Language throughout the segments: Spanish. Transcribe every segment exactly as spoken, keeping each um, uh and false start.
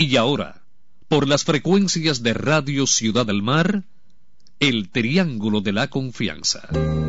Y ahora, por las frecuencias de Radio Ciudad del Mar, el Triángulo de la Confianza.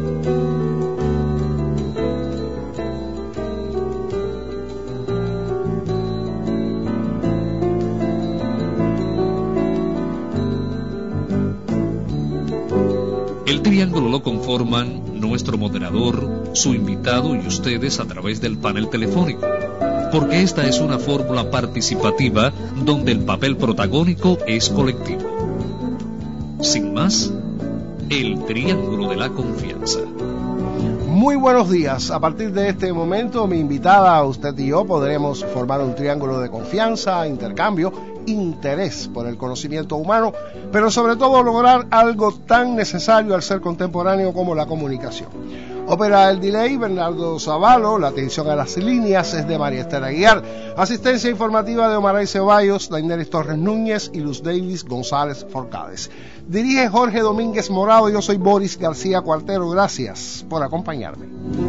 El triángulo lo conforman nuestro moderador, su invitado y ustedes a través del panel telefónico, porque esta es una fórmula participativa donde el papel protagónico es colectivo. Sin más, el Triángulo de la Confianza. Muy buenos días. A partir de este momento, mi invitada, usted y yo, podremos formar un triángulo de confianza, intercambio, interés por el conocimiento humano, pero sobre todo lograr algo tan necesario al ser contemporáneo como la comunicación. Opera el delay Bernardo Zavalo, la atención a las líneas es de María Esther Aguiar, asistencia informativa de Omaray Ceballos, Daineris Torres Núñez y Luz Davis González Forcades. Dirige Jorge Domínguez Morado, yo soy Boris García Cuartero, gracias por acompañarme.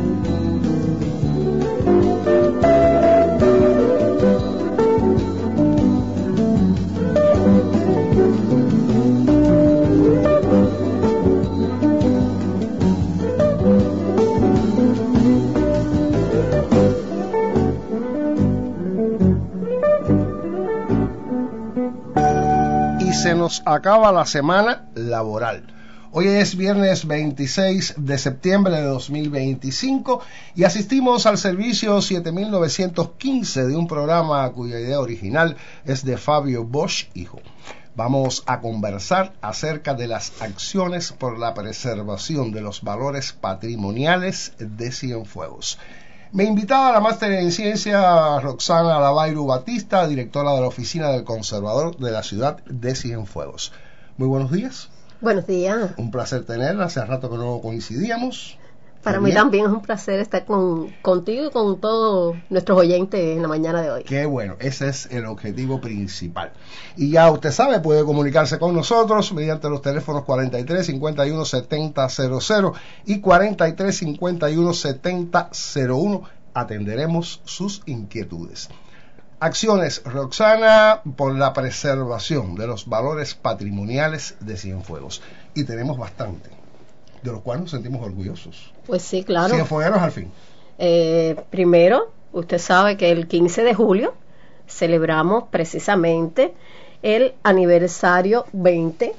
Se nos acaba la semana laboral. Hoy es viernes veintiséis de septiembre de dos mil veinticinco y asistimos al servicio siete mil novecientos quince de un programa cuya idea original es de Fabio Bosch Hijo. Vamos a conversar acerca de las acciones por la preservación de los valores patrimoniales de Cienfuegos. Me invitaba a la máster en ciencia Roxana Lavairu Batista, directora de la Oficina del Conservador de la ciudad de Cienfuegos. Muy buenos días. Buenos días. Un placer tenerla, hace rato que no coincidíamos. Para mí también es un placer estar con, contigo y con todos nuestros oyentes en la mañana de hoy. Qué bueno, ese es el objetivo principal. Y ya usted sabe, puede comunicarse con nosotros mediante los teléfonos cuarenta y tres cincuenta y uno setenta cero cero y cuarenta y tres cincuenta y uno setenta cero uno. Atenderemos sus inquietudes. Acciones, Roxana, por la preservación de los valores patrimoniales de Cienfuegos. Y tenemos bastante, de los cuales nos sentimos orgullosos. Pues sí, claro. Cienfuegueros al fin. Eh, primero, usted sabe que el quince de julio celebramos precisamente el aniversario veinte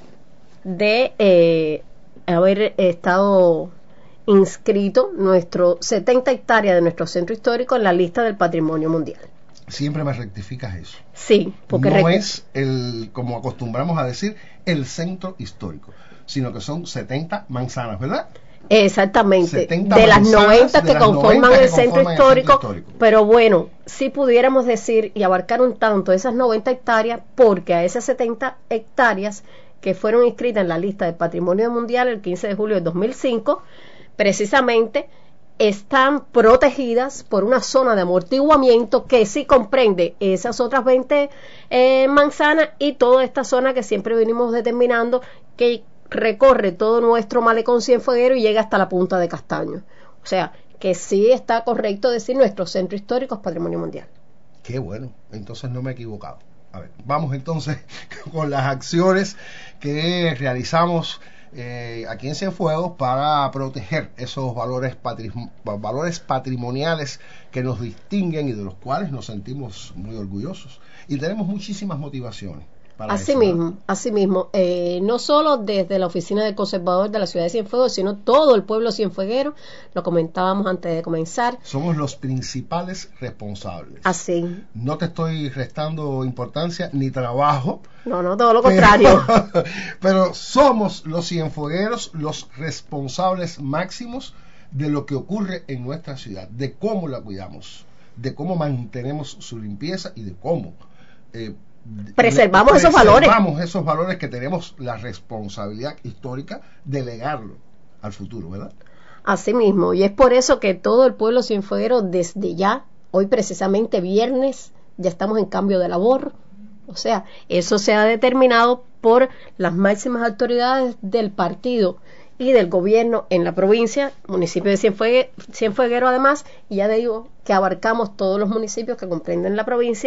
de eh, haber estado inscrito nuestro setenta hectáreas de nuestro centro histórico en la lista del Patrimonio Mundial. Siempre me rectificas eso. Sí, porque no rec- es el, como acostumbramos a decir, el centro histórico, sino que son setenta manzanas, ¿verdad? Exactamente, de las noventa que conforman el centro histórico, pero bueno, si pudiéramos decir y abarcar un tanto esas noventa hectáreas, porque a esas setenta hectáreas que fueron inscritas en la lista del Patrimonio Mundial el quince de julio de dos mil cinco, precisamente están protegidas por una zona de amortiguamiento que sí comprende esas otras veinte eh, manzanas y toda esta zona que siempre venimos determinando que recorre todo nuestro malecón cienfueguero y llega hasta la punta de Castaño. O sea, que sí está correcto decir nuestro centro histórico es Patrimonio Mundial. Qué bueno, entonces no me he equivocado. A ver, vamos entonces con las acciones que realizamos eh, aquí en Cienfuegos para proteger esos valores, patri- valores patrimoniales que nos distinguen y de los cuales nos sentimos muy orgullosos. Y tenemos muchísimas motivaciones. Así eso, mismo, ¿no? así mismo, eh, no solo desde la oficina del conservador de la ciudad de Cienfuegos, sino todo el pueblo cienfueguero, lo comentábamos antes de comenzar. Somos los principales responsables. Así. No te estoy restando importancia ni trabajo. No, no, todo lo contrario. Pero, pero somos los cienfuegueros los responsables máximos de lo que ocurre en nuestra ciudad, de cómo la cuidamos, de cómo mantenemos su limpieza y de cómo eh, preservamos esos valores. Preservamos esos valores que tenemos la responsabilidad histórica de legarlo al futuro, ¿verdad? Así mismo, y es por eso que todo el pueblo cienfueguero desde ya, hoy precisamente viernes, ya estamos en cambio de labor. O sea, eso se ha determinado por las máximas autoridades del partido y del gobierno en la provincia, municipio de Cienfuegue, Cienfueguero además, y ya digo que abarcamos todos los municipios que comprenden la provincia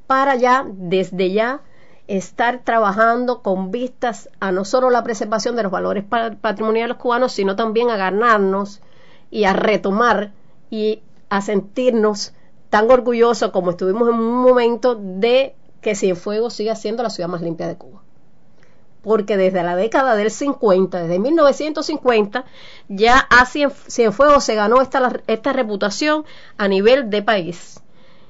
para ya, desde ya, estar trabajando con vistas a no solo la preservación de los valores patrimoniales cubanos, sino también a ganarnos y a retomar y a sentirnos tan orgullosos como estuvimos en un momento de que Cienfuegos siga siendo la ciudad más limpia de Cuba. Porque desde la década del cincuenta, desde mil novecientos cincuenta, ya a Cienfuegos se ganó esta, esta reputación a nivel de país.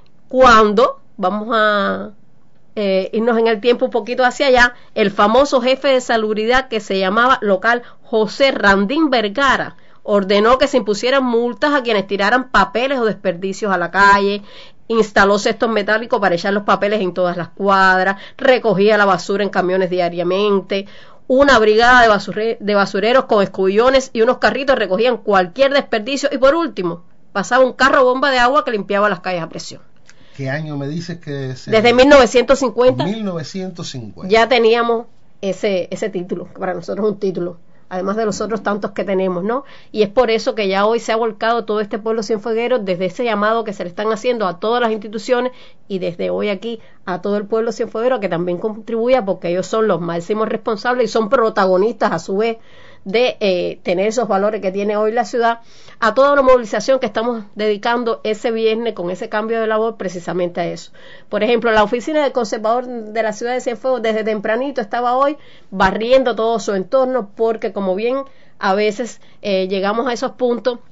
Cuando, vamos a eh, irnos en el tiempo un poquito hacia allá, el famoso jefe de salubridad que se llamaba local José Randín Vergara, ordenó que se impusieran multas a quienes tiraran papeles o desperdicios a la calle, instaló cestos metálicos para echar los papeles en todas las cuadras, recogía la basura en camiones diariamente, una brigada de, basure, de basureros con escobillones y unos carritos recogían cualquier desperdicio, y por último, pasaba un carro bomba de agua que limpiaba las calles a presión. ¿Qué año me dices que se... Desde mil novecientos cincuenta, mil novecientos cincuenta ya teníamos ese, ese título, que para nosotros es un título, además de los otros tantos que tenemos, ¿no? Y es por eso que ya hoy se ha volcado todo este pueblo cienfueguero desde ese llamado que se le están haciendo a todas las instituciones y desde hoy aquí a todo el pueblo cienfueguero que también contribuya, porque ellos son los máximos responsables y son protagonistas a su vez de eh, tener esos valores que tiene hoy la ciudad, a toda una movilización que estamos dedicando ese viernes con ese cambio de labor precisamente a eso. Por ejemplo, la oficina del conservador de la ciudad de Cienfuegos desde tempranito estaba hoy barriendo todo su entorno, porque como bien a veces eh, llegamos a esos puntos,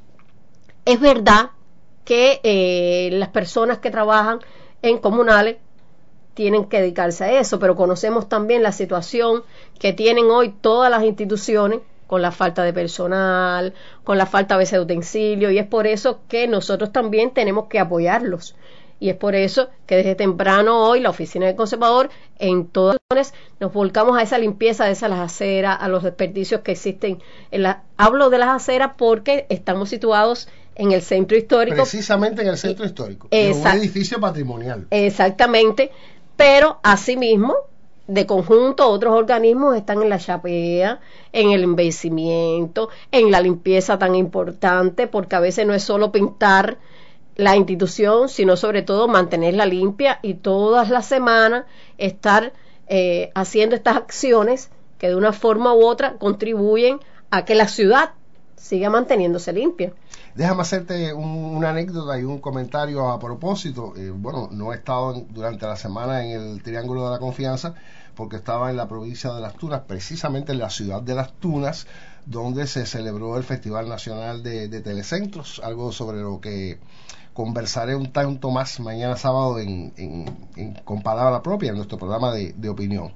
es verdad que eh, las personas que trabajan en comunales tienen que dedicarse a eso, pero conocemos también la situación que tienen hoy todas las instituciones, con la falta de personal, con la falta a veces de utensilios, y es por eso que nosotros también tenemos que apoyarlos. Y es por eso que desde temprano hoy la oficina del conservador en todas las zonas nos volcamos a esa limpieza de esas las aceras, a los desperdicios que existen. En la, hablo de las aceras porque estamos situados en el centro histórico. Precisamente en el centro y, histórico, en un edificio patrimonial. Exactamente, pero asimismo, de conjunto, otros organismos están en la chapea, en el embellecimiento, en la limpieza tan importante, porque a veces no es solo pintar la institución, sino sobre todo mantenerla limpia y todas las semanas estar eh, haciendo estas acciones que de una forma u otra contribuyen a que la ciudad siga manteniéndose limpia. Déjame hacerte un, una anécdota y un comentario a propósito. Eh, bueno, no he estado en, durante la semana en el Triángulo de la Confianza porque estaba en la provincia de Las Tunas, precisamente en la ciudad de Las Tunas, donde se celebró el Festival Nacional de, de Telecentros, algo sobre lo que conversaré un tanto más mañana sábado en, en, en, con palabra propia en nuestro programa de, de opinión.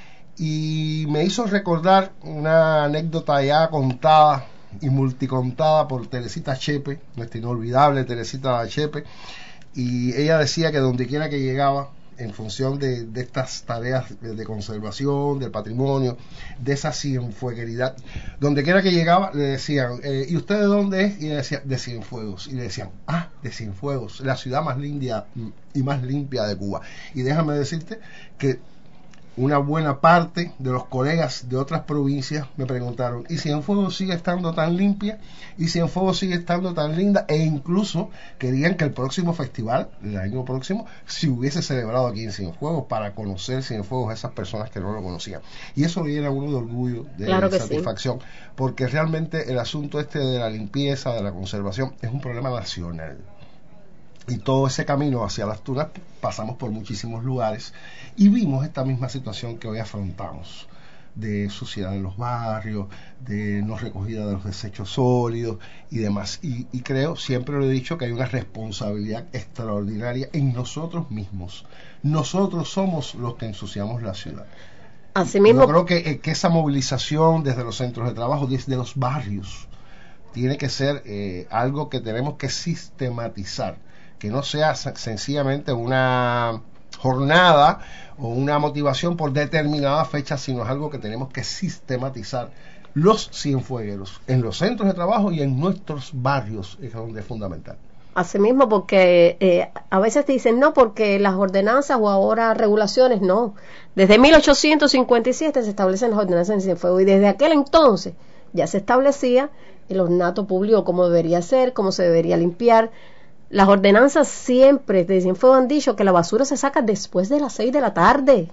Y me hizo recordar una anécdota ya contada y multicontada por Teresita Chepe, nuestra inolvidable Teresita Chepe, y ella decía que donde quiera que llegaba, en función de, de estas tareas de, de conservación del patrimonio, de esa cienfuegueridad, donde quiera que llegaba le decían, eh, ¿y usted de dónde es? Y ella decía, de Cienfuegos, y le decían, ah, de Cienfuegos, la ciudad más linda y más limpia de Cuba. Y déjame decirte que una buena parte de los colegas de otras provincias me preguntaron, ¿y Cienfuegos sigue estando tan limpia? ¿Y Cienfuegos sigue estando tan linda? E incluso querían que el próximo festival, el año próximo, se hubiese celebrado aquí en Cienfuegos para conocer Cienfuegos a esas personas que no lo conocían. Y eso le llena a uno de orgullo, de claro satisfacción, sí, porque realmente el asunto este de la limpieza, de la conservación, es un problema nacional. Y todo ese camino hacia Las Tunas pasamos por muchísimos lugares y vimos esta misma situación que hoy afrontamos, de suciedad en los barrios, de no recogida de los desechos sólidos y demás. Y, y creo, siempre lo he dicho, que hay una responsabilidad extraordinaria en nosotros mismos. Nosotros somos los que ensuciamos la ciudad. Así mismo. Yo creo que, que esa movilización desde los centros de trabajo, desde los barrios, tiene que ser eh, algo que tenemos que sistematizar, que no sea sencillamente una jornada o una motivación por determinada fecha, sino es algo que tenemos que sistematizar los cienfuegueros en los centros de trabajo y en nuestros barrios, es donde es fundamental. Así mismo, porque eh, a veces te dicen no, porque las ordenanzas o ahora regulaciones, no. Desde mil ochocientos cincuenta y siete se establecen las ordenanzas en Cienfuegos y desde aquel entonces ya se establecía el ornato público, cómo debería ser, cómo se debería limpiar. las ordenanzas siempre desde Cienfuegos han dicho que la basura se saca después de las seis de la tarde.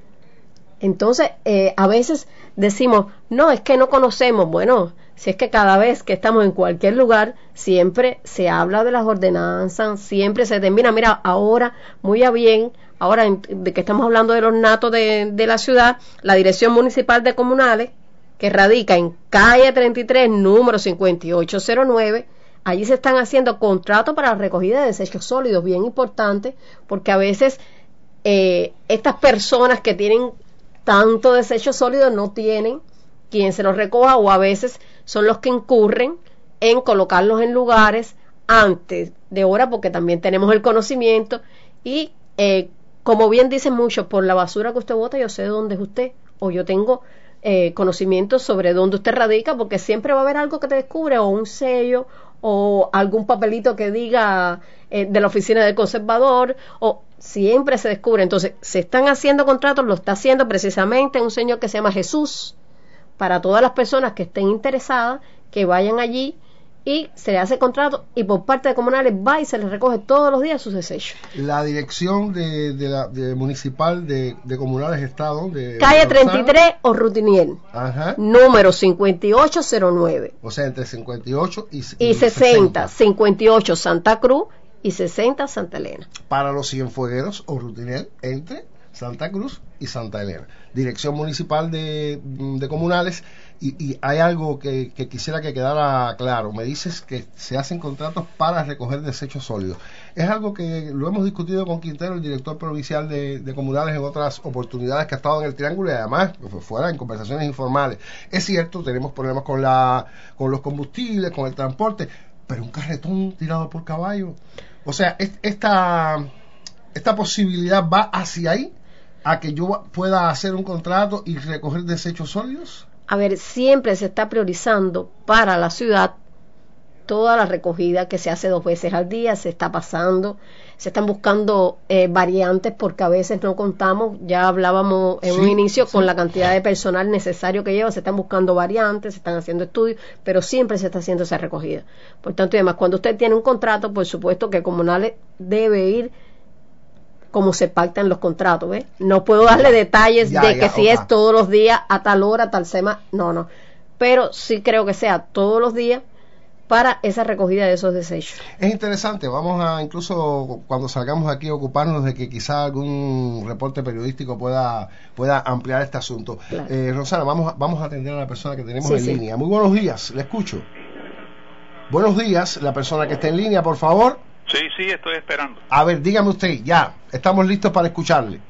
Entonces, eh, a veces decimos, no, es que no conocemos. Bueno, si es que cada vez que estamos en cualquier lugar, siempre se habla de las ordenanzas, siempre se termina, mira, ahora, muy a bien, ahora en, de que estamos hablando de los natos de, de la ciudad, la Dirección Municipal de Comunales, que radica en calle treinta y tres, número cincuenta y ocho cero nueve, allí se están haciendo contratos para la recogida de desechos sólidos, bien importante, porque a veces eh, estas personas que tienen tanto desecho sólido no tienen quien se los recoja, o a veces son los que incurren en colocarlos en lugares antes de hora, porque también tenemos el conocimiento y eh, como bien dicen muchos, por la basura que usted bota yo sé dónde es usted, o yo tengo eh, conocimiento sobre dónde usted radica, porque siempre va a haber algo que te descubre, o un sello o algún papelito que diga eh, de la oficina del conservador, o siempre se descubre. Entonces se están haciendo contratos, lo está haciendo precisamente un señor que se llama Jesús, para todas las personas que estén interesadas, que vayan allí y se le hace contrato, y por parte de Comunales va y se les recoge todos los días sus desechos. La dirección de, de la de municipal de, de Comunales está donde calle treinta y tres o Rutiniel, Ajá. número cincuenta y ocho cero nueve, o sea entre cincuenta y ocho y, y, y sesenta, cincuenta y ocho Santa Cruz y sesenta Santa Elena. Para los Cienfuegueros o Rutiniel entre Santa Cruz y Santa Elena. Dirección Municipal de, de Comunales. Y, y hay algo que, que quisiera que quedara claro. Me dices que se hacen contratos para recoger desechos sólidos. Es algo que lo hemos discutido con Quintero, el director provincial de, de Comunales, en otras oportunidades que ha estado en el Triángulo, y además fuera en conversaciones informales. Es cierto, tenemos problemas con la con los combustibles, con el transporte, pero un carretón tirado por caballo. O sea, es, esta, esta posibilidad va hacia ahí, a que yo pueda hacer un contrato y recoger desechos sólidos. A ver, siempre se está priorizando para la ciudad toda la recogida que se hace dos veces al día, se está pasando, se están buscando eh, variantes, porque a veces no contamos, ya hablábamos en sí, un inicio sí. con la cantidad de personal necesario que lleva, se están buscando variantes, se están haciendo estudios, pero siempre se está haciendo esa recogida. Por tanto, y además, cuando usted tiene un contrato, por supuesto que Comunales debe ir como se pactan los contratos, ¿ves? No puedo darle detalles ya, de ya, que si ojalá. Es todos los días, a tal hora, a tal semana, no, no. Pero sí creo que sea todos los días para esa recogida de esos desechos. Es interesante, vamos a incluso cuando salgamos aquí ocuparnos de que quizá algún reporte periodístico pueda pueda ampliar este asunto. Claro. Eh, Rosana, vamos a, vamos a atender a la persona que tenemos sí, en sí. línea. Muy buenos días, le escucho. Buenos días, la persona que está en línea, por favor. Sí, sí, estoy esperando. A ver, dígame usted, ya, estamos listos para escucharle.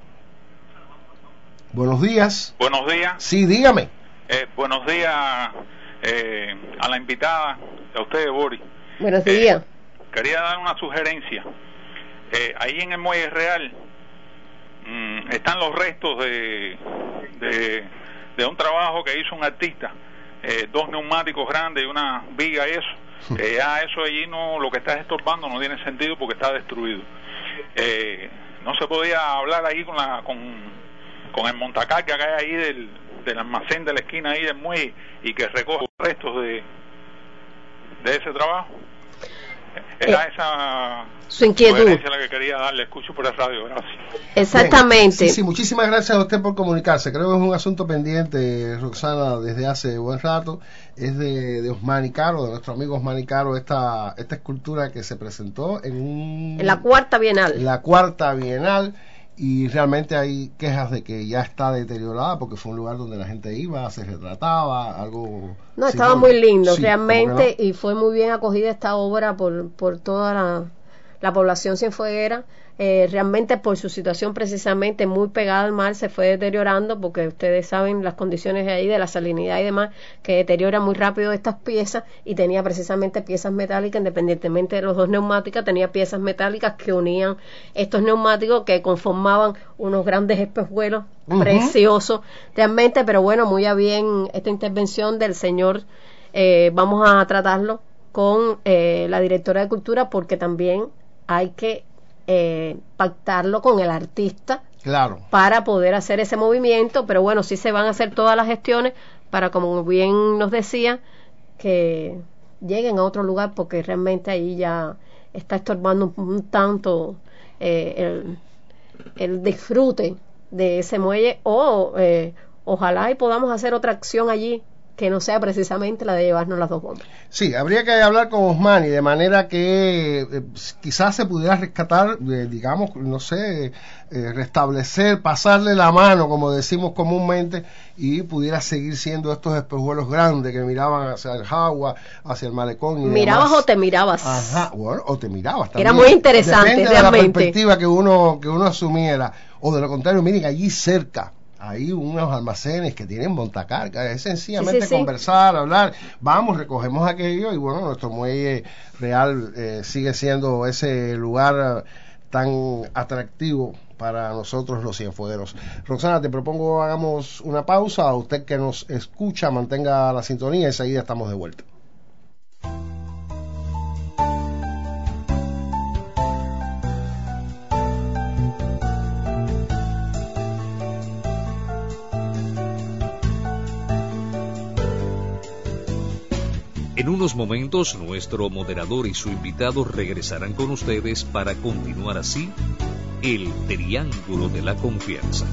Buenos días. Buenos días. Sí, dígame. Eh, buenos días eh, a la invitada, a usted, Boris. Buenos días. Eh, quería dar una sugerencia. Eh, ahí en el Muelle Real mmm, están los restos de, de, de un trabajo que hizo un artista. Eh, dos neumáticos grandes y una viga y eso. Que ya eso allí no, lo que está estorbando no tiene sentido porque está destruido. Eh, no se podía hablar ahí con la con, con el montacarga que hay ahí del, del almacén de la esquina ahí del muelle y que recoge los restos de de ese trabajo. Era eh, esa su inquietud la que quería darle. Escucho por el radio, gracias. Exactamente. Bien. Sí, sí, muchísimas gracias a usted por comunicarse. Creo que es un asunto pendiente, Roxana, desde hace buen rato. Es de, de Osmani Caro, de nuestro amigo Osmani Caro, esta, esta escultura que se presentó en un... En la cuarta Bienal. La cuarta Bienal, y realmente hay quejas de que ya está deteriorada porque fue un lugar donde la gente iba, se retrataba, algo... No, estaba muy lindo, sí, realmente, no? Y fue muy bien acogida esta obra por, por toda la, la población cienfueguera. Eh, realmente por su situación precisamente muy pegada al mar se fue deteriorando, porque ustedes saben las condiciones de ahí de la salinidad y demás, que deteriora muy rápido estas piezas, y tenía precisamente piezas metálicas, independientemente de los dos neumáticas, tenía piezas metálicas que unían estos neumáticos que conformaban unos grandes espejuelos uh-huh. preciosos realmente, pero bueno, muy a bien esta intervención del señor. Eh, vamos a tratarlo con eh, la directora de Cultura, porque también hay que Eh, pactarlo con el artista, claro, para poder hacer ese movimiento, pero bueno, sí se van a hacer todas las gestiones para, como bien nos decía, que lleguen a otro lugar, porque realmente ahí ya está estorbando un, un tanto eh, el, el disfrute de ese muelle, o eh, ojalá y podamos hacer otra acción allí que no sea precisamente la de llevarnos las dos bombas. Sí, habría que hablar con Osmani de manera que eh, quizás se pudiera rescatar, eh, digamos, no sé, eh, restablecer, pasarle la mano, como decimos comúnmente, y pudiera seguir siendo estos espejuelos grandes que miraban hacia el Jagua, hacia el malecón y ¿Mirabas demás. o te mirabas? Ajá, bueno, o te mirabas también. Era muy interesante, depende realmente. de la perspectiva que uno, que uno asumiera, o de lo contrario, miren, allí cerca hay unos almacenes que tienen montacarga, es sencillamente sí, sí, conversar, sí. hablar, vamos, recogemos aquello y bueno, nuestro muelle real eh, sigue siendo ese lugar tan atractivo para nosotros los cienfuegueros. Roxana, te propongo hagamos una pausa, a usted que nos escucha mantenga la sintonía y enseguida estamos de vuelta. En unos momentos, nuestro moderador y su invitado regresarán con ustedes para continuar así el Triángulo de la Confianza.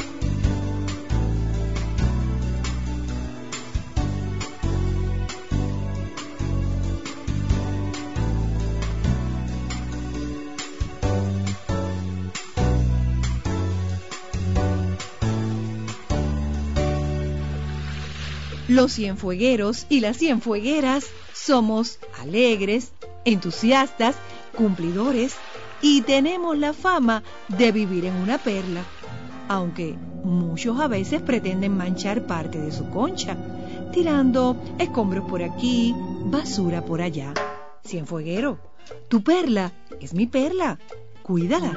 Los cienfuegueros y las cienfuegueras somos alegres, entusiastas, cumplidores y tenemos la fama de vivir en una perla, aunque muchos a veces pretenden manchar parte de su concha, tirando escombros por aquí, basura por allá. Cienfueguero, tu perla es mi perla, cuídala.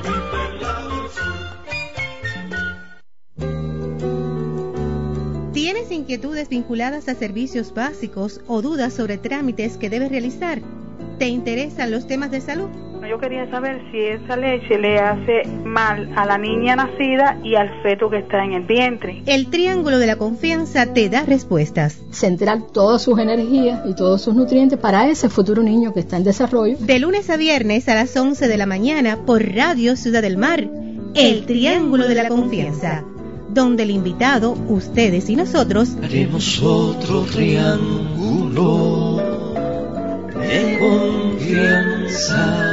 ¿Tienes inquietudes vinculadas a servicios básicos o dudas sobre trámites que debes realizar? ¿Te interesan los temas de salud? Yo quería saber si esa leche le hace mal a la niña nacida y al feto que está en el vientre. El Triángulo de la Confianza te da respuestas. Centrar todas sus energías y todos sus nutrientes para ese futuro niño que está en desarrollo. De lunes a viernes a las once de la mañana por Radio Ciudad del Mar. El Triángulo de la Confianza, donde el invitado, ustedes y nosotros haremos otro triángulo de confianza.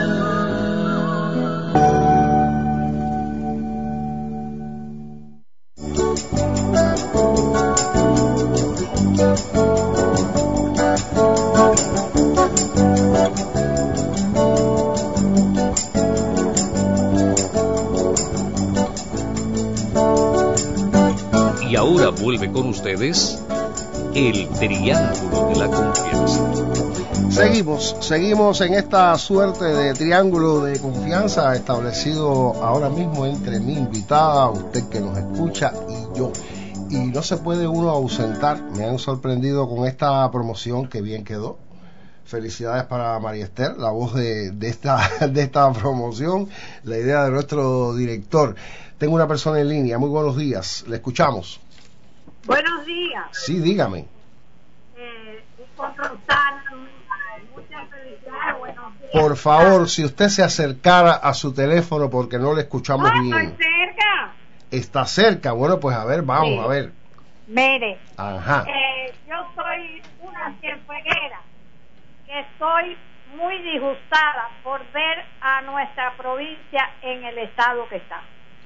Y ahora vuelve con ustedes el Triángulo de la Confianza. Seguimos, seguimos en esta suerte de triángulo de confianza establecido ahora mismo entre mi invitada, usted que nos escucha, y yo. Y no se puede uno ausentar. Me han sorprendido con esta promoción, que bien quedó. Felicidades para María Esther, la voz de, de, esta, de esta promoción, la idea de nuestro director. Tengo una persona en línea. Muy buenos días, le escuchamos. Buenos días. Sí, dígame. Eh, con Rosana, muchas felicidades, buenos días. Por favor, si usted se acercara a su teléfono porque no le escuchamos ah, bien. Estoy cerca. Está cerca, bueno, pues a ver, vamos sí. a ver. Mire, Ajá. Eh, yo soy una cienfueguera que estoy muy disgustada por ver a nuestra provincia en el estado que está.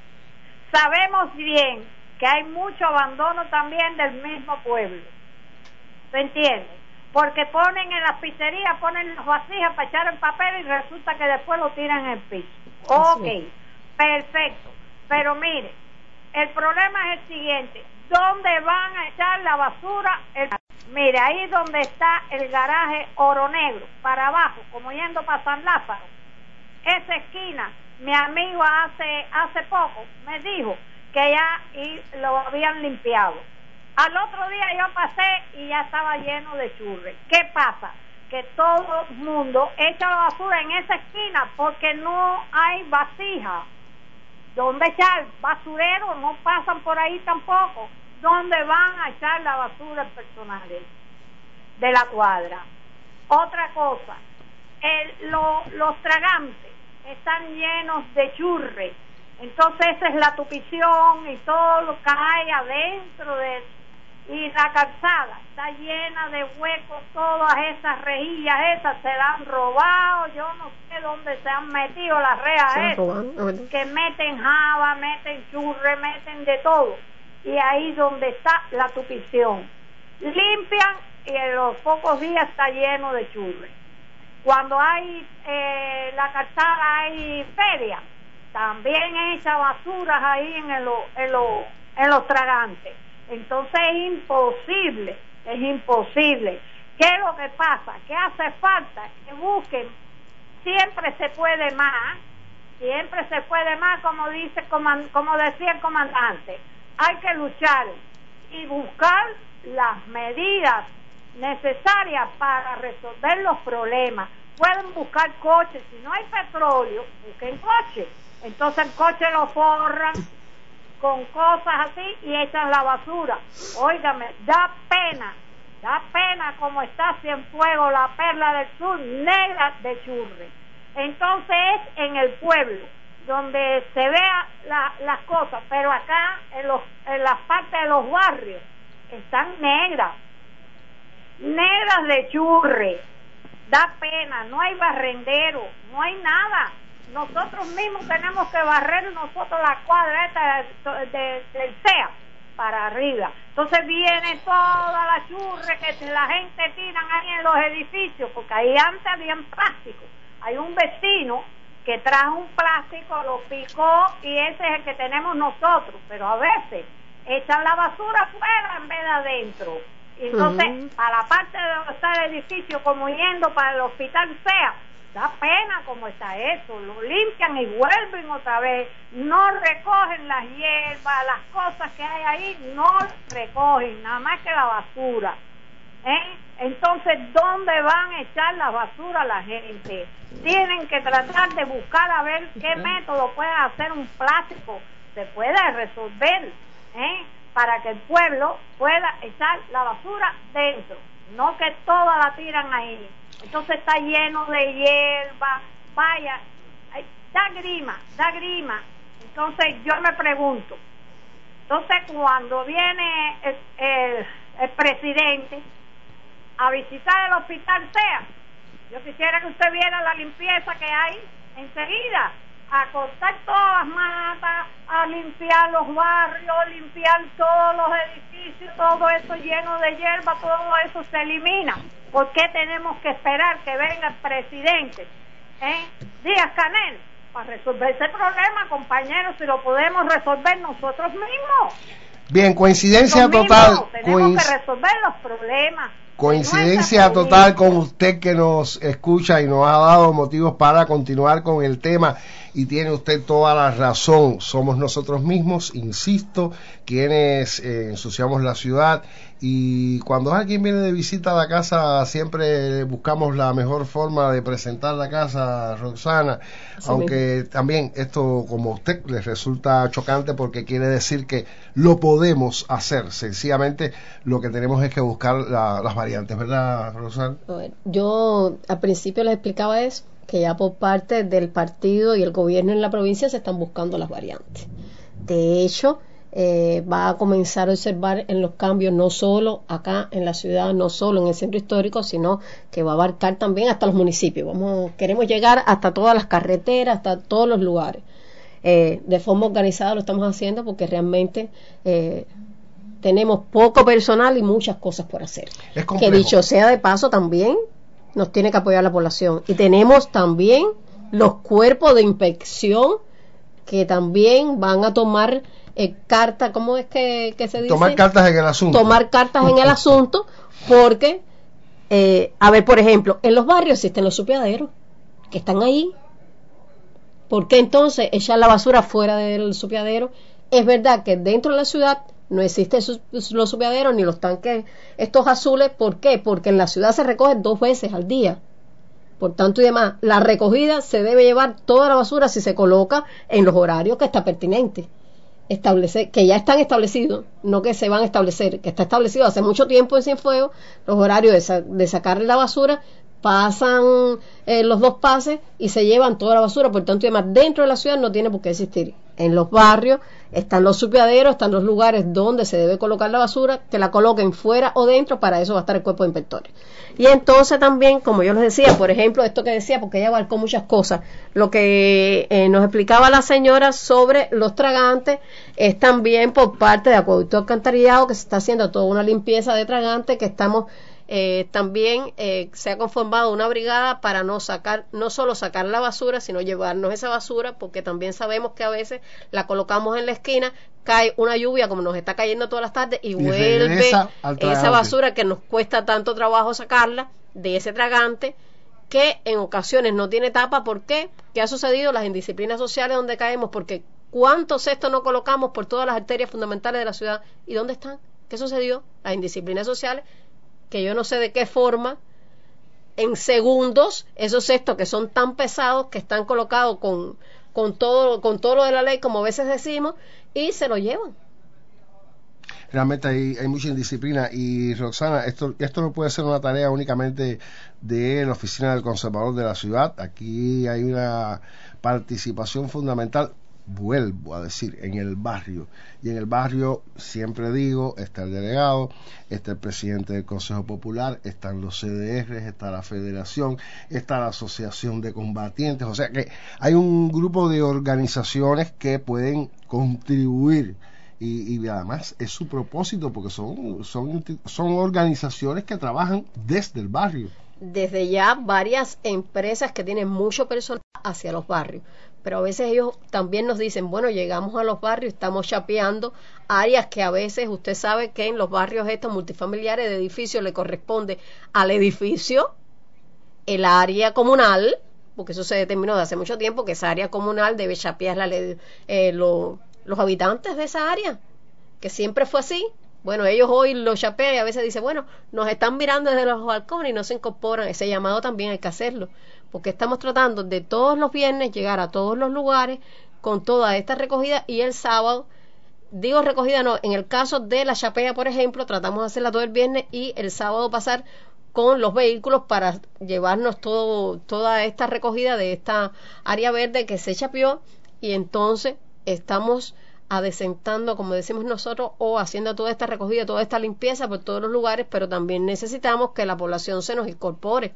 Sabemos bien que hay mucho abandono también del mismo pueblo. ¿Se entiende? Porque ponen en las pizzerías, ponen las vasijas para echar el papel y resulta que después lo tiran en el piso. Ok, sí. Perfecto. Pero mire, el problema es el siguiente. ¿Dónde van a echar la basura? El... Mire, ahí donde está el garaje Oro Negro, para abajo, como yendo para San Lázaro. Esa esquina, mi amigo hace hace poco me dijo que ya y lo habían limpiado. Al otro día yo pasé y ya estaba lleno de churres. ¿Qué pasa? Que todo el mundo echa la basura en esa esquina porque no hay vasija. ¿Dónde echar? Basureros no pasan por ahí tampoco. ¿Dónde van a echar la basura el personal de la cuadra? Otra cosa, el, lo, los tragantes están llenos de churre. Entonces esa es la tupición y todo lo que hay adentro de eso. Y la calzada está llena de huecos, todas esas rejillas esas se la han robado, yo no sé dónde se han metido las rejas esas, que meten java, meten churre, meten de todo, y ahí donde está la tupición, limpian y en los pocos días está lleno de churre. Cuando hay eh, la calzada hay feria, también echa basuras ahí en, el, en, lo, en los tragantes. Entonces es imposible, es imposible. ¿Qué es lo que pasa? ¿Qué hace falta? Que busquen, siempre se puede más, siempre se puede más, como dice, como decía el comandante. Hay que luchar y buscar las medidas necesarias para resolver los problemas. Pueden buscar coches, si no hay petróleo, busquen coches. Entonces el coche lo forran con cosas así y echan la basura. Óigame, da pena, da pena como está Cienfuegos, la perla del sur, negra de churre. Entonces es en el pueblo donde se vea la, las cosas, pero acá en, los, en las partes de los barrios están negras, negras de churre. Da pena, no hay barrendero, no hay nada. Nosotros mismos tenemos que barrer nosotros la cuadra esta de, de, del C E A para arriba. Entonces viene toda la churre que la gente tiran ahí en los edificios, porque ahí antes había plástico. Hay un vecino que trajo un plástico, lo picó y ese es el que tenemos nosotros, pero a veces echan la basura afuera en vez de adentro. Entonces, uh-huh. a la parte de donde está el edificio, como yendo para el hospital C E A, da pena como está eso, lo limpian y vuelven otra vez, no recogen las hierbas, las cosas que hay ahí, no recogen, nada más que la basura. ¿Eh? Entonces, ¿dónde van a echar la basura la gente? Tienen que tratar de buscar a ver qué método puede hacer un plástico, se puede resolver, ¿eh? para que el pueblo pueda echar la basura dentro, no que toda la tiran ahí. Entonces está lleno de hierba, vaya, da grima, da grima. Entonces yo me pregunto, entonces cuando viene el, el, el presidente a visitar el hospital C E A, yo quisiera que usted viera la limpieza que hay enseguida, a cortar todas las matas, a limpiar los barrios, limpiar todos los edificios, todo eso lleno de hierba, todo eso se elimina. ¿Por qué tenemos que esperar que venga el presidente ¿eh? Díaz-Canel para resolver ese problema, compañeros? Si lo podemos resolver nosotros mismos. Bien, coincidencia total. Tenemos coinc- que resolver los problemas. Coincidencia total con usted que nos escucha y nos ha dado motivos para continuar con el tema, y tiene usted toda la razón. Somos nosotros mismos, insisto, quienes eh, ensuciamos la ciudad, y cuando alguien viene de visita a la casa siempre buscamos la mejor forma de presentar la casa, Roxana, sí, aunque bien. También esto, como a usted, les resulta chocante porque quiere decir que lo podemos hacer. Sencillamente lo que tenemos es que buscar la, las variantes, ¿verdad, Roxana? Yo al principio les explicaba eso, que ya por parte del partido y el gobierno en la provincia se están buscando las variantes. De hecho, eh, va a comenzar a observar en los cambios, no solo acá en la ciudad, no solo en el centro histórico, sino que va a abarcar también hasta los municipios. Vamos, queremos llegar hasta todas las carreteras, hasta todos los lugares. Eh, de forma organizada lo estamos haciendo porque realmente eh, tenemos poco personal y muchas cosas por hacer. Que dicho sea de paso, también nos tiene que apoyar la población, y tenemos también los cuerpos de inspección que también van a tomar eh, carta, ¿cómo es que, que se dice? Tomar cartas en el asunto. Tomar cartas en el asunto, porque, eh, a ver, por ejemplo, en los barrios existen los supiaderos que están ahí. ¿Por qué entonces echar la basura fuera del supiadero? Es verdad que dentro de la ciudad no existen los supiaderos ni los tanques estos azules. ¿Por qué? Porque en la ciudad se recogen dos veces al día. Por tanto y demás, la recogida se debe llevar toda la basura si se coloca en los horarios que está pertinente. Establecer, que ya están establecidos, no que se van a establecer, que está establecido hace mucho tiempo en Cienfuegos, los horarios de, sa- de sacar la basura pasan eh, los dos pases y se llevan toda la basura, por tanto, y además dentro de la ciudad no tiene por qué existir. En los barrios están los supiaderos, están los lugares donde se debe colocar la basura, que la coloquen fuera o dentro, para eso va a estar el cuerpo de inspectores. Y entonces también, como yo les decía, por ejemplo, esto que decía, porque ella abarcó muchas cosas, lo que eh, nos explicaba la señora sobre los tragantes, es también por parte de Acueducto Alcantarillado, que se está haciendo toda una limpieza de tragantes, que estamos Eh, también eh, se ha conformado una brigada para no sacar, no solo sacar la basura, sino llevarnos esa basura, porque también sabemos que a veces la colocamos en la esquina, cae una lluvia como nos está cayendo todas las tardes y, y vuelve esa basura que nos cuesta tanto trabajo sacarla de ese tragante, que en ocasiones no tiene tapa. ¿Por qué? ¿Qué ha sucedido? Las indisciplinas sociales donde caemos, porque ¿cuántos cestos no colocamos por todas las arterias fundamentales de la ciudad? ¿Y dónde están? ¿Qué sucedió? Las indisciplinas sociales, que yo no sé de qué forma, en segundos, esos cestos que son tan pesados, que están colocados con, con todo con todo lo de la ley, como a veces decimos, y se lo llevan. Realmente hay, hay mucha indisciplina. Y Roxana, esto, esto no puede ser una tarea únicamente de la oficina del conservador de la ciudad. Aquí hay una participación fundamental, vuelvo a decir, en el barrio. Y en el barrio, siempre digo, está el delegado, está el presidente del Consejo Popular, están los C D R, está la federación, está la asociación de combatientes. O sea que hay un grupo de organizaciones que pueden contribuir, y, y además es su propósito, porque son, son, son organizaciones que trabajan desde el barrio. Desde ya varias empresas que tienen mucho personal hacia los barrios, pero a veces ellos también nos dicen, bueno, llegamos a los barrios, estamos chapeando áreas que a veces usted sabe que en los barrios estos multifamiliares de edificios le corresponde al edificio el área comunal, porque eso se determinó de hace mucho tiempo, que esa área comunal debe chapear la, eh, lo, los habitantes de esa área, que siempre fue así. Bueno, ellos hoy lo chapean y a veces dicen, bueno, nos están mirando desde los balcones y no se incorporan. Ese llamado también hay que hacerlo, porque estamos tratando de todos los viernes llegar a todos los lugares con toda esta recogida, y el sábado, digo recogida no, en el caso de la chapea, por ejemplo, tratamos de hacerla todo el viernes y el sábado pasar con los vehículos para llevarnos todo toda esta recogida de esta área verde que se chapeó, y entonces estamos adecentando, como decimos nosotros, o haciendo toda esta recogida, toda esta limpieza por todos los lugares, pero también necesitamos que la población se nos incorpore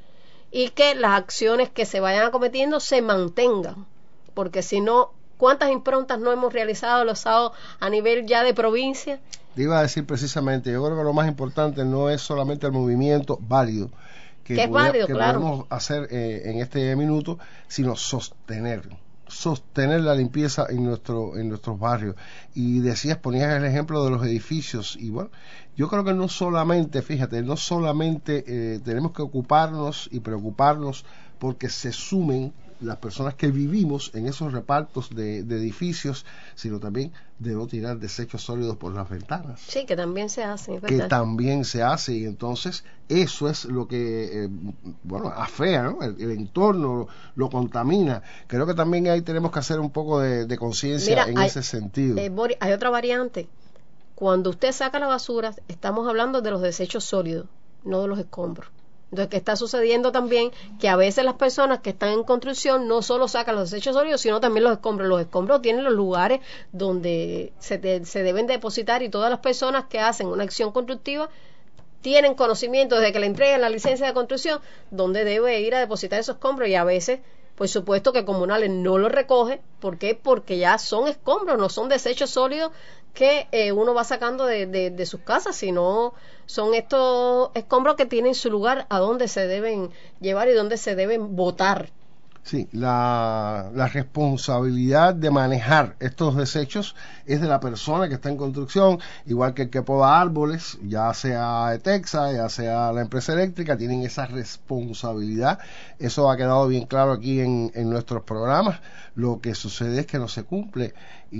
y que las acciones que se vayan acometiendo se mantengan, porque si no, ¿cuántas improntas no hemos realizado los sábados a nivel ya de provincia? Te iba a decir precisamente, yo creo que lo más importante no es solamente el movimiento válido que, que, es válido, que claro. podemos hacer eh, en este minuto, sino sostener sostener la limpieza en nuestro en nuestros barrios. Y decías, ponías el ejemplo de los edificios, y bueno, yo creo que no solamente, fíjate, no solamente eh, tenemos que ocuparnos y preocuparnos porque se sumen las personas que vivimos en esos repartos de, de edificios, sino también de no tirar desechos sólidos por las ventanas. Sí, que también se hace, ¿verdad? Que también se hace, y entonces eso es lo que, eh, bueno, afea, ¿no? El, el entorno lo, lo contamina. Creo que también ahí tenemos que hacer un poco de, de conciencia en hay, ese sentido. Eh, Boris, hay otra variante. Cuando usted saca la basura, estamos hablando de los desechos sólidos, no de los escombros. Entonces, ¿qué está sucediendo también? Que a veces las personas que están en construcción no solo sacan los desechos sólidos, sino también los escombros. Los escombros tienen los lugares donde se, de, se deben depositar, y todas las personas que hacen una acción constructiva tienen conocimiento desde que le entregan la licencia de construcción donde debe ir a depositar esos escombros, y a veces, por supuesto, que comunales no los recogen. ¿Por qué? Porque ya son escombros, no son desechos sólidos que eh, uno va sacando de, de, de sus casas, sino son estos escombros que tienen su lugar a donde se deben llevar y donde se deben botar. Sí, la, la responsabilidad de manejar estos desechos es de la persona que está en construcción, igual que el que poda árboles, ya sea Etexa, ya sea la empresa eléctrica, tienen esa responsabilidad. Eso ha quedado bien claro aquí en, en nuestros programas. Lo que sucede es que no se cumple,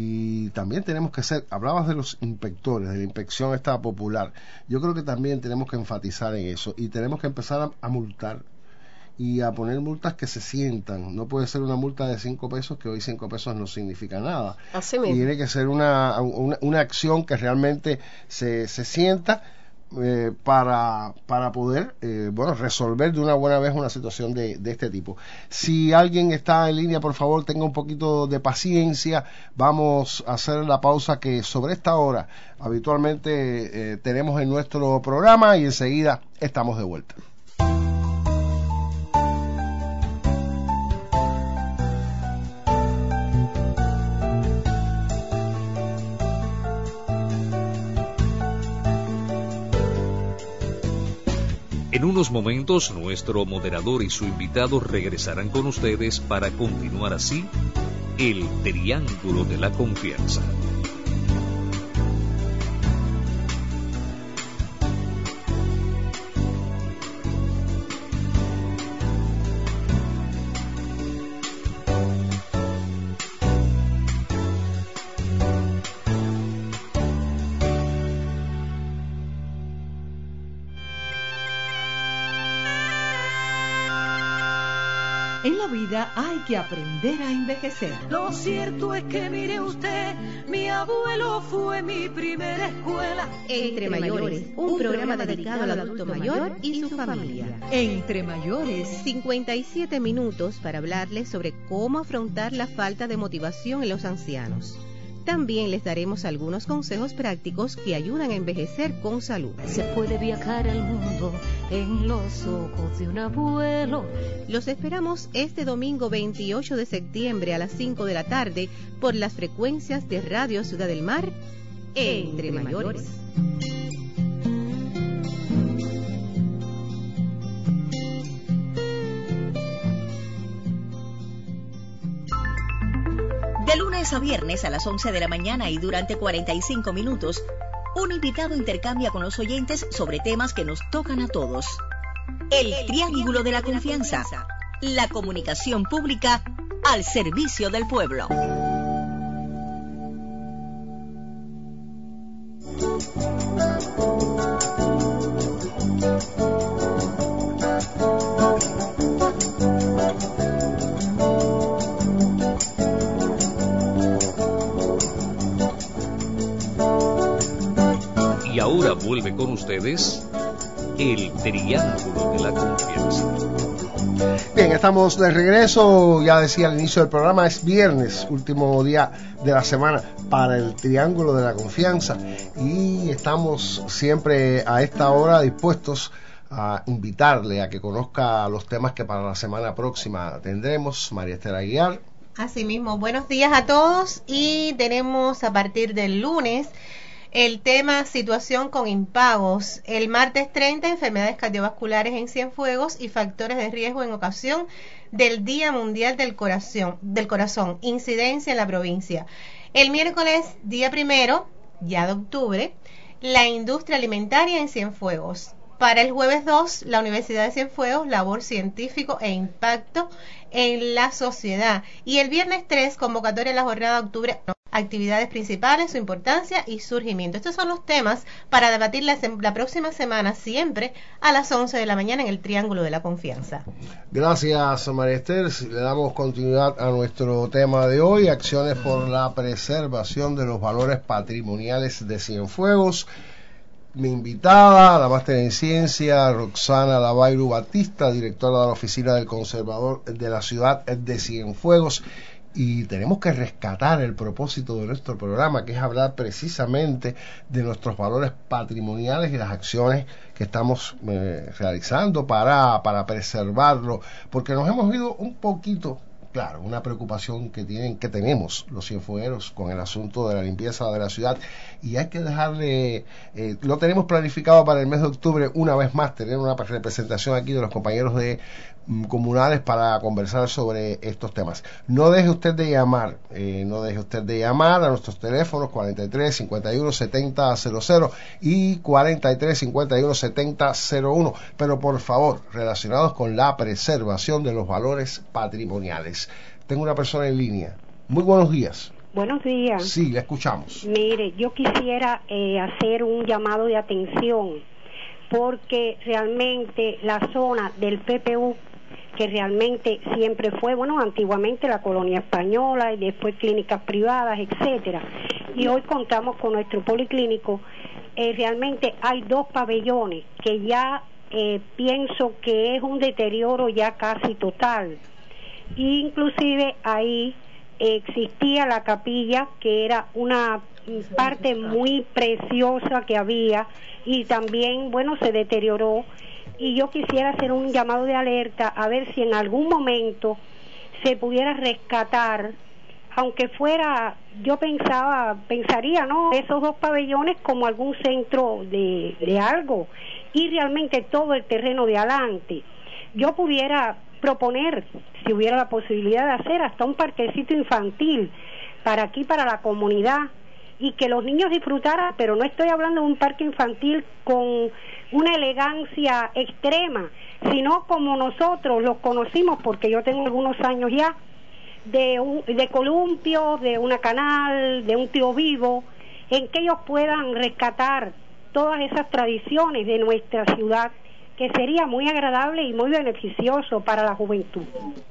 y también tenemos que ser, hablabas de los inspectores, de la inspección esta popular, yo creo que también tenemos que enfatizar en eso, y tenemos que empezar a, a multar, y a poner multas que se sientan. No puede ser una multa de cinco pesos, que hoy cinco pesos no significa nada. Así mismo. Tiene que ser una, una, una acción que realmente se, se sienta, eh, para, para poder eh, bueno, resolver de una buena vez una situación de, de este tipo. Si alguien está en línea, por favor, tenga un poquito de paciencia. Vamos a hacer la pausa que sobre esta hora habitualmente eh, tenemos en nuestro programa y enseguida estamos de vuelta. En unos momentos, nuestro moderador y su invitado regresarán con ustedes para continuar así el Triángulo de la Confianza. En la vida hay que aprender a envejecer. Lo cierto es que, mire usted, mi abuelo fue mi primera escuela. Entre Mayores, un programa dedicado al adulto mayor y su familia. Entre Mayores, cincuenta y siete minutos para hablarles sobre cómo afrontar la falta de motivación en los ancianos. También les daremos algunos consejos prácticos que ayudan a envejecer con salud. Se puede viajar al mundo en los ojos de un abuelo. Los esperamos este domingo veintiocho de septiembre a las cinco de la tarde por las frecuencias de Radio Ciudad del Mar, Entre, Entre Mayores. De lunes a viernes a las once de la mañana y durante cuarenta y cinco minutos, un invitado intercambia con los oyentes sobre temas que nos tocan a todos. El Triángulo de la Confianza, la comunicación pública al servicio del pueblo. Y ahora vuelve con ustedes el Triángulo de la Confianza. Bien, estamos de regreso. Ya decía al inicio del programa, es viernes, último día de la semana para el Triángulo de la Confianza, y estamos siempre a esta hora dispuestos a invitarle a que conozca los temas que para la semana próxima tendremos. María Esther Aguiar. Asimismo, buenos días a todos, y tenemos a partir del lunes el tema situación con impagos. El martes treinta, enfermedades cardiovasculares en Cienfuegos y factores de riesgo en ocasión del Día Mundial del Corazón, del Corazón, incidencia en la provincia. El miércoles, día primero, ya de octubre, la industria alimentaria en Cienfuegos. Para el jueves dos, la Universidad de Cienfuegos, labor científico e impacto en la sociedad. Y el viernes tres, convocatoria de la jornada de octubre, actividades principales, su importancia y surgimiento. Estos son los temas para debatir la, la próxima semana, siempre a las once de la mañana en el Triángulo de la Confianza. Gracias, María Esther. Le damos continuidad a nuestro tema de hoy, acciones por la preservación de los valores patrimoniales de Cienfuegos. Mi invitada, la máster en ciencia, Roxana Lavairu Batista, directora de la Oficina del Conservador de la Ciudad de Cienfuegos. Y tenemos que rescatar el propósito de nuestro programa, que es hablar precisamente de nuestros valores patrimoniales y las acciones que estamos eh, realizando para, para preservarlo, porque nos hemos ido un poquito, claro, una preocupación que tienen, que tenemos los cienfuegueros con el asunto de la limpieza de la ciudad, y hay que dejarle, eh, lo tenemos planificado para el mes de octubre, una vez más tener una representación aquí de los compañeros de mm, comunales para conversar sobre estos temas. No deje usted de llamar, eh, no deje usted de llamar a nuestros teléfonos cuarenta y tres, cincuenta y uno, setenta, cero cero y cuarenta y tres, cincuenta y uno, setenta, cero uno, pero por favor, relacionados con la preservación de los valores patrimoniales. Tengo una persona en línea. Muy buenos días. Buenos días. Sí, le escuchamos. Mire, yo quisiera eh, hacer un llamado de atención, porque realmente la zona del P P U, que realmente siempre fue, bueno, antiguamente la colonia española y después clínicas privadas, etcétera. Y hoy contamos con nuestro policlínico. Eh, realmente hay dos pabellones que ya eh, pienso que es un deterioro ya casi total. Inclusive ahí existía la capilla, que era una parte muy preciosa que había, y también, bueno, se deterioró. Y yo quisiera hacer un llamado de alerta a ver si en algún momento se pudiera rescatar, aunque fuera, yo pensaba, pensaría, ¿no?, esos dos pabellones como algún centro de, de algo, y realmente todo el terreno de adelante. Yo pudiera proponer, si hubiera la posibilidad de hacer hasta un parquecito infantil para aquí, para la comunidad, y que los niños disfrutaran, pero no estoy hablando de un parque infantil con una elegancia extrema, sino como nosotros los conocimos, porque yo tengo algunos años ya, de, un, de columpio, de una canal, de un tío vivo, en que ellos puedan rescatar todas esas tradiciones de nuestra ciudad, que sería muy agradable y muy beneficioso para la juventud.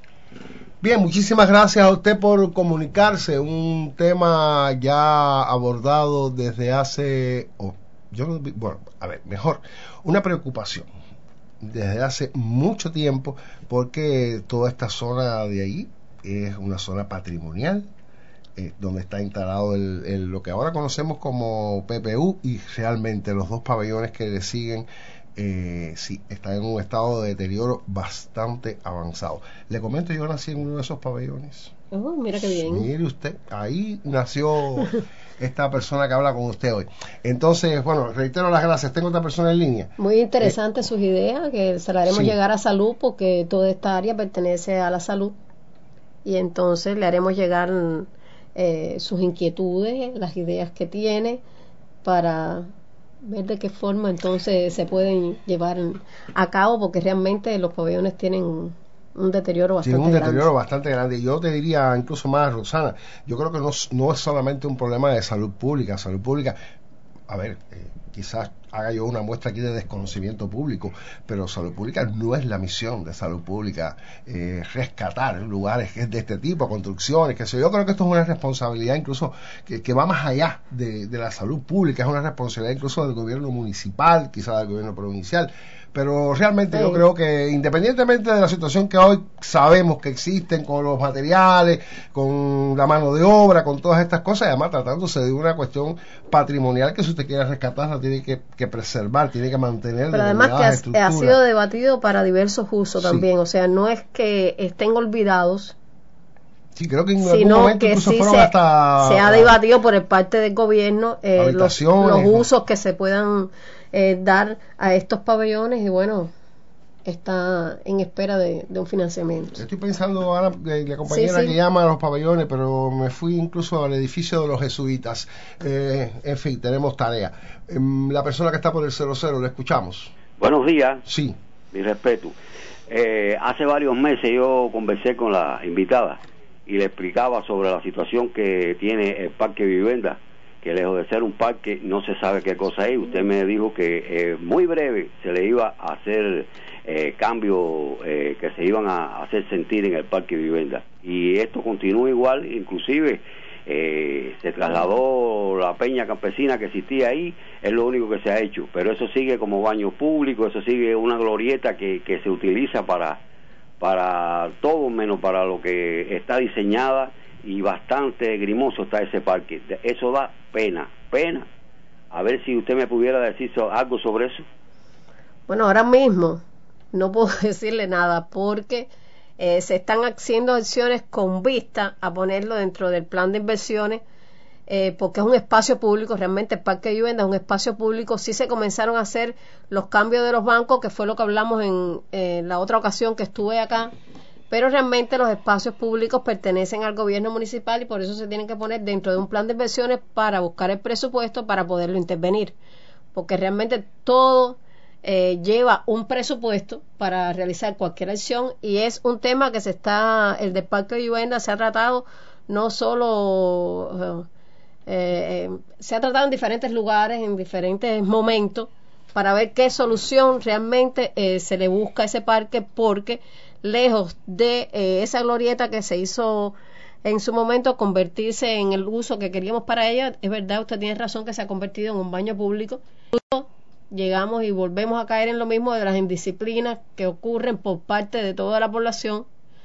Bien, muchísimas gracias a usted por comunicarse, un tema ya abordado desde hace, oh, yo bueno, a ver, mejor, una preocupación desde hace mucho tiempo, porque toda esta zona de ahí es una zona patrimonial, eh, donde está instalado el, el, lo que ahora conocemos como P P U, y realmente los dos pabellones que le siguen Eh, sí, está en un estado de deterioro bastante avanzado. Le comento, yo nací en uno de esos pabellones. Oh, mira qué bien. Mire usted, ahí nació esta persona que habla con usted hoy. Entonces, bueno, reitero las gracias. Tengo otra persona en línea. Muy interesante eh, sus ideas, que se la haremos sí. llegar a salud, porque toda esta área pertenece a la salud, y entonces le haremos llegar eh, sus inquietudes, las ideas que tiene, para ver de qué forma entonces se pueden llevar a cabo, porque realmente los pabellones tienen un deterioro bastante grande. Tienen un deterioro grande. bastante grande. Yo te diría incluso más, Rosana, yo creo que no, no es solamente un problema de salud pública. Salud pública, a ver, eh, quizás haga yo una muestra aquí de desconocimiento público, pero salud pública no es la misión de salud pública, eh, rescatar lugares de este tipo, construcciones, que sé yo. Creo que esto es una responsabilidad incluso que, que va más allá de, de la salud pública, es una responsabilidad incluso del gobierno municipal, quizás del gobierno provincial. Pero realmente sí. yo creo que independientemente de la situación que hoy sabemos que existen con los materiales, con la mano de obra, con todas estas cosas, además tratándose de una cuestión patrimonial que si usted quiere rescatarla tiene que, que preservar, tiene que mantener. Pero además que ha, ha sido debatido para diversos usos también, sí. o sea, no es que estén olvidados, sí, creo que en algún momento que incluso sí fueron se, hasta se ha debatido por el parte del gobierno eh, los, los usos que se puedan eh, dar a estos pabellones, y bueno, está en espera de, de un financiamiento. Estoy pensando ahora de la compañera sí, sí. que llama a los pabellones, pero me fui incluso al edificio de los jesuitas. Eh, en fin, tenemos tarea. Eh, la persona que está por el cero cero, le escuchamos. Buenos días. Sí. Mi respeto. Eh, hace varios meses yo conversé con la invitada y le explicaba sobre la situación que tiene el Parque Vivienda, que lejos de ser un parque no se sabe qué cosa es. Usted me dijo que eh, muy breve se le iba a hacer eh, cambios eh, que se iban a hacer sentir en el Parque Vivienda, y esto continúa igual. Inclusive eh, se trasladó la peña campesina que existía ahí, es lo único que se ha hecho, pero eso sigue como baño público, eso sigue una glorieta que, que se utiliza para para todo menos para lo que está diseñada, y bastante grimoso está ese parque. Eso da pena, pena. A ver si usted me pudiera decir so, algo sobre eso. Bueno, ahora mismo no puedo decirle nada, porque eh, se están haciendo acciones con vista a ponerlo dentro del plan de inversiones, eh, porque es un espacio público. Realmente el Parque Vivienda es un espacio público. Sí se comenzaron a hacer los cambios de los bancos, que fue lo que hablamos en eh, la otra ocasión que estuve acá, pero realmente los espacios públicos pertenecen al gobierno municipal, y por eso se tienen que poner dentro de un plan de inversiones para buscar el presupuesto para poderlo intervenir, porque realmente todo eh, lleva un presupuesto para realizar cualquier acción, y es un tema que se está, el del Parque de Vivienda se ha tratado no solo eh, eh, se ha tratado en diferentes lugares, en diferentes momentos, para ver qué solución realmente eh, se le busca a ese parque, porque lejos de eh, esa glorieta que se hizo en su momento convertirse en el uso que queríamos para ella. Es verdad, usted tiene razón que se ha convertido en un baño público. Llegamos y volvemos a caer en lo mismo de las indisciplinas que ocurren por parte de toda la población,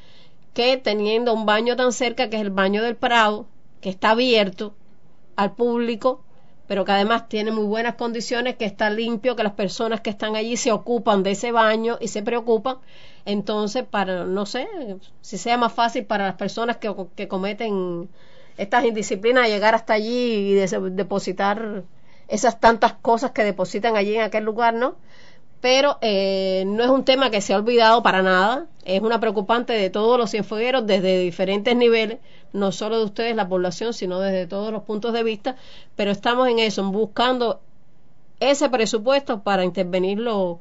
que teniendo un baño tan cerca, que es el baño del Prado, que está abierto al público, pero que además tiene muy buenas condiciones, que está limpio, que las personas que están allí se ocupan de ese baño y se preocupan. Entonces, para, no sé, si sea más fácil para las personas que, que cometen estas indisciplinas llegar hasta allí y de, depositar esas tantas cosas que depositan allí en aquel lugar, ¿no? Pero eh, no es un tema que se ha olvidado para nada, es una preocupante de todos los cienfuegueros desde diferentes niveles, no solo de ustedes, la población, sino desde todos los puntos de vista, pero estamos en eso, buscando ese presupuesto para intervenirlo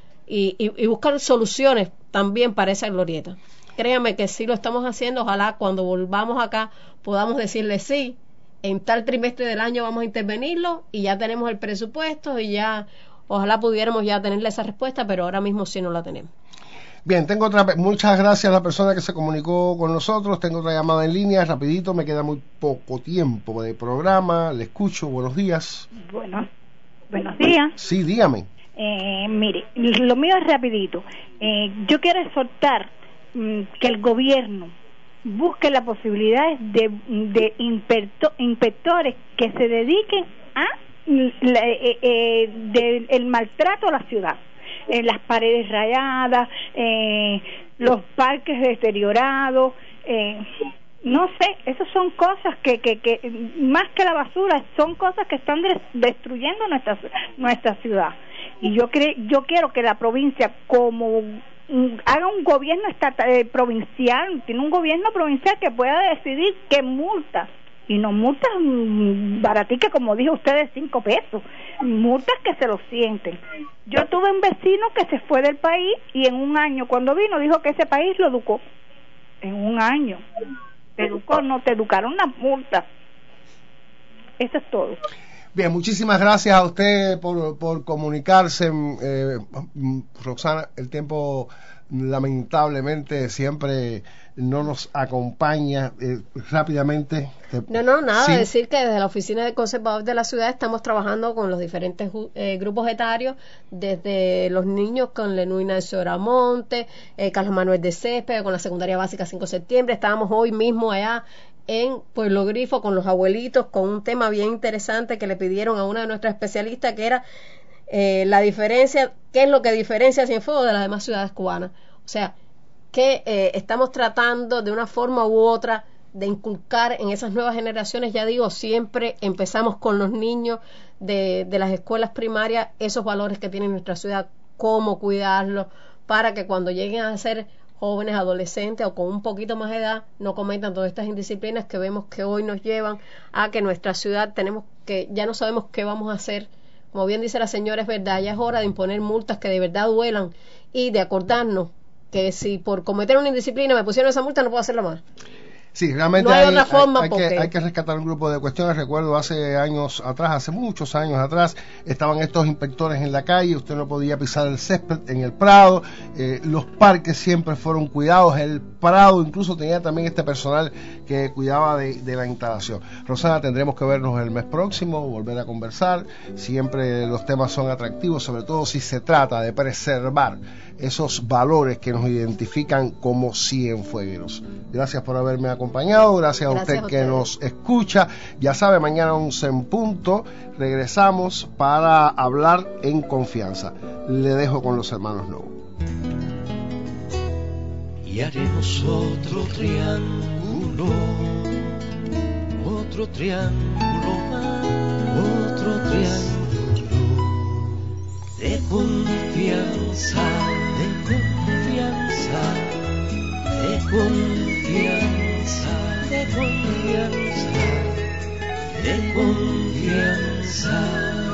y, y, y buscar soluciones también para esa glorieta. Créanme que sí lo estamos haciendo, ojalá cuando volvamos acá podamos decirle sí, en tal trimestre del año vamos a intervenirlo y ya tenemos el presupuesto y ya ojalá pudiéramos ya tenerle esa respuesta, pero ahora mismo sí no la tenemos. Bien, tengo otra, muchas gracias a la persona que se comunicó con nosotros. Tengo otra llamada en línea, rapidito, me queda muy poco tiempo de programa. Le escucho, buenos días. Bueno, buenos días. Sí, dígame. Eh, mire, lo mío es rapidito. Eh, yo quiero exhortar mmm, que el gobierno busque la posibilidad de, de inspecto, inspectores que se dediquen a la, eh, eh, del el maltrato a la ciudad. Eh, las paredes rayadas, eh, los parques deteriorados, eh, no sé, esas son cosas que, que, que más que la basura, son cosas que están de, destruyendo nuestra nuestra ciudad. Y yo cre, yo quiero que la provincia, como um, haga un gobierno estatal, eh, provincial, tiene un gobierno provincial que pueda decidir qué multas, y no multas mmm, baraticas, como dijo usted, de cinco pesos, multas que se lo sienten. Yo tuve un vecino que se fue del país y en un año, cuando vino, dijo que ese país lo educó. En un año. Te educó, no, te educaron las multas. Eso es todo. Bien, muchísimas gracias a usted por, por comunicarse, eh, Roxana. El tiempo lamentablemente siempre no nos acompaña. Eh, rápidamente. Te... No, no, nada, ¿Sí? Decir que desde la Oficina del Conservador de la Ciudad estamos trabajando con los diferentes eh, grupos etarios, desde los niños con Lenú Ignacio Oramonte, eh, Carlos Manuel de Césped, con la secundaria básica cinco de septiembre. Estábamos hoy mismo allá en Pueblo Grifo con los abuelitos, con un tema bien interesante que le pidieron a una de nuestras especialistas, que era eh, la diferencia, qué es lo que diferencia Cienfuegos de las demás ciudades cubanas. O sea, que eh, estamos tratando de una forma u otra de inculcar en esas nuevas generaciones, ya digo, siempre empezamos con los niños de, de las escuelas primarias, esos valores que tiene nuestra ciudad, cómo cuidarlos, para que cuando lleguen a ser jóvenes, adolescentes o con un poquito más de edad, no cometan todas estas indisciplinas que vemos que hoy nos llevan a que nuestra ciudad tenemos que, ya no sabemos qué vamos a hacer. Como bien dice la señora, es verdad, ya es hora de imponer multas que de verdad duelan y de acordarnos que si por cometer una indisciplina me pusieron esa multa, no puedo hacerla más. Sí, realmente no hay, hay, otra forma hay, hay, porque... que, hay que rescatar un grupo de cuestiones. Recuerdo hace años atrás, hace muchos años atrás, estaban estos inspectores en la calle, usted no podía pisar el césped en el Prado, eh, los parques siempre fueron cuidados, el Prado incluso tenía también este personal que cuidaba de, de la instalación. Rosana, tendremos que vernos el mes próximo, volver a conversar. Siempre los temas son atractivos, sobre todo si se trata de preservar esos valores que nos identifican como cienfuegueros. Gracias por haberme acompañado, gracias, gracias a usted a que nos escucha. Ya sabe, mañana once en punto regresamos para hablar en confianza. Le dejo con los hermanos Novo. Y haremos otro triángulo, otro triángulo más, otro triángulo de confianza, de confianza, de confianza, de confianza, de confianza.